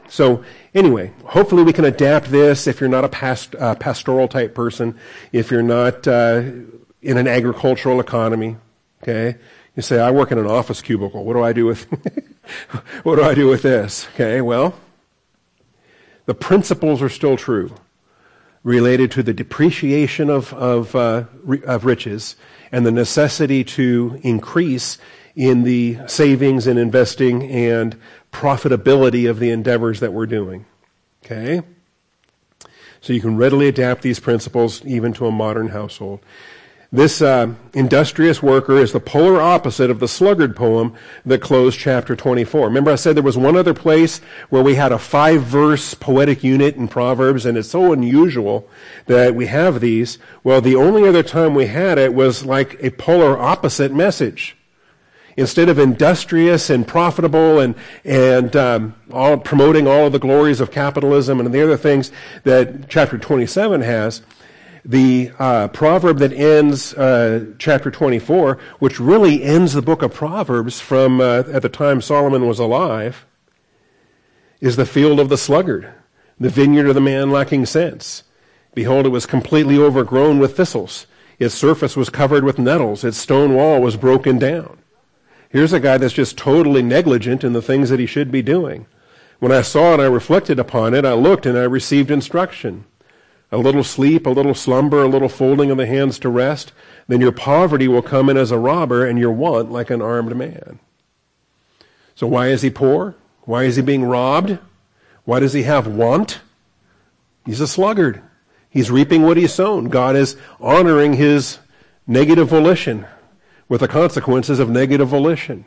So anyway, hopefully we can adapt this if you're not a past, uh, pastoral type person, if you're not uh, in an agricultural economy, okay? You say, I work in an office cubicle. What do I do with what do I do with this? Okay, well, the principles are still true related to the depreciation of of, uh, of riches and the necessity to increase in the savings and investing and profitability of the endeavors that we're doing. Okay? So you can readily adapt these principles even to a modern household. This uh, industrious worker is the polar opposite of the sluggard poem that closed chapter twenty-four. Remember I said there was one other place where we had a five-verse poetic unit in Proverbs, and it's so unusual that we have these. Well, the only other time we had it was like a polar opposite message. Instead of industrious and profitable and and um, all promoting all of the glories of capitalism and the other things that chapter twenty-seven has, the uh, proverb that ends uh, chapter twenty-four, which really ends the book of Proverbs from uh, at the time Solomon was alive, is the field of the sluggard, the vineyard of the man lacking sense. Behold, it was completely overgrown with thistles. Its surface was covered with nettles. Its stone wall was broken down. Here's a guy that's just totally negligent in the things that he should be doing. When I saw it, I reflected upon it. I looked and I received instruction. A little sleep, a little slumber, a little folding of the hands to rest. Then your poverty will come in as a robber and your want like an armed man. So why is he poor? Why is he being robbed? Why does he have want? He's a sluggard. He's reaping what he's sown. God is honoring his negative volition with the consequences of negative volition.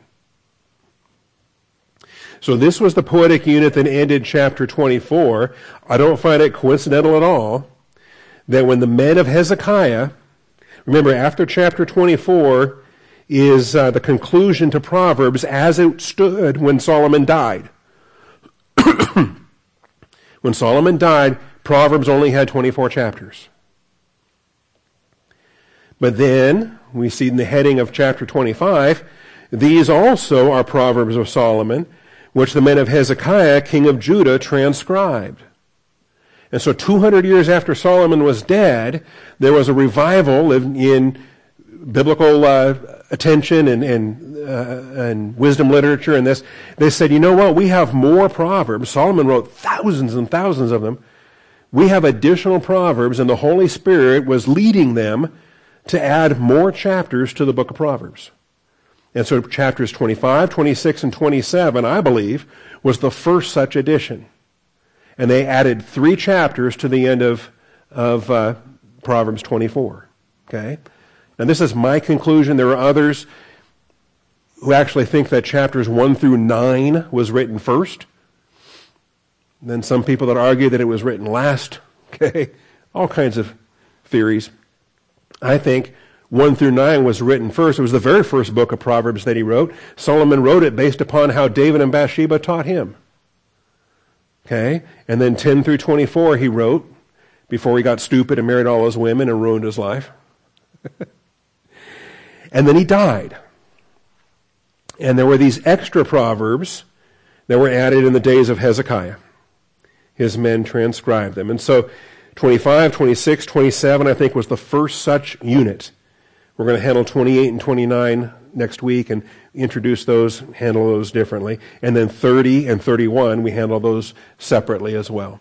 So this was the poetic unit that ended chapter twenty-four. I don't find it coincidental at all that when the men of Hezekiah, remember after chapter twenty-four is uh, the conclusion to Proverbs as it stood when Solomon died. When Solomon died, Proverbs only had twenty-four chapters. But then, we see in the heading of chapter twenty-five, these also are Proverbs of Solomon, which the men of Hezekiah, king of Judah, transcribed. And so two hundred years after Solomon was dead, there was a revival in, in biblical uh, attention and, and, uh, and wisdom literature and this. They said, you know what, we have more Proverbs. Solomon wrote thousands and thousands of them. We have additional Proverbs, and the Holy Spirit was leading them to add more chapters to the book of Proverbs. And so chapters twenty-five, twenty-six, and twenty-seven, I believe, was the first such addition. And they added three chapters to the end of, of uh, Proverbs twenty-four. Okay? And this is my conclusion. There are others who actually think that chapters one through nine was written first. And then some people that argue that it was written last. Okay? All kinds of theories. I think one through nine was written first. It was the very first book of Proverbs that he wrote. Solomon wrote it based upon how David and Bathsheba taught him. Okay? And then ten through twenty-four he wrote before he got stupid and married all his women and ruined his life. And then he died. And there were these extra Proverbs that were added in the days of Hezekiah. His men transcribed them. And so twenty-five, twenty-six, twenty-seven, I think, was the first such unit. We're going to handle twenty-eight and twenty-nine next week and introduce those, handle those differently. And then thirty and thirty-one, we handle those separately as well.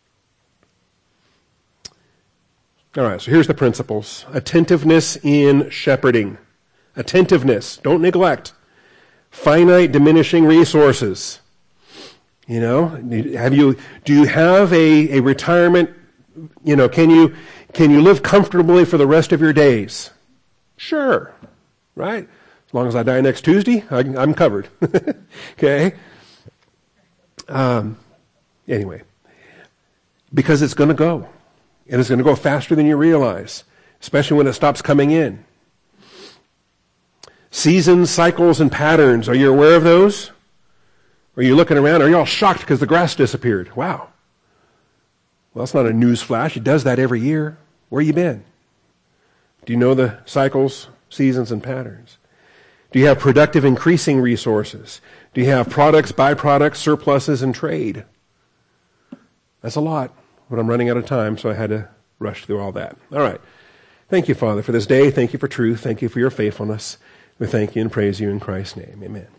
All right, so here's the principles. Attentiveness in shepherding. Attentiveness. Don't neglect. Finite diminishing resources. You know, have you, do you have a, a retirement, you know, can you, can you live comfortably for the rest of your days? Sure. Right? As long as I die next Tuesday, I, I'm covered. Okay? Um, anyway. Because it's going to go. And it's going to go faster than you realize. Especially when it stops coming in. Seasons, cycles, and patterns. Are you aware of those? Are you looking around? Are you all shocked because the grass disappeared? Wow. Well, that's not a news flash. It does that every year. Where you been? Do you know the cycles, seasons, and patterns? Do you have productive increasing resources? Do you have products, byproducts, surpluses, and trade? That's a lot, but I'm running out of time, so I had to rush through all that. All right. Thank you, Father, for this day. Thank you for truth. Thank you for your faithfulness. We thank you and praise you in Christ's name. Amen.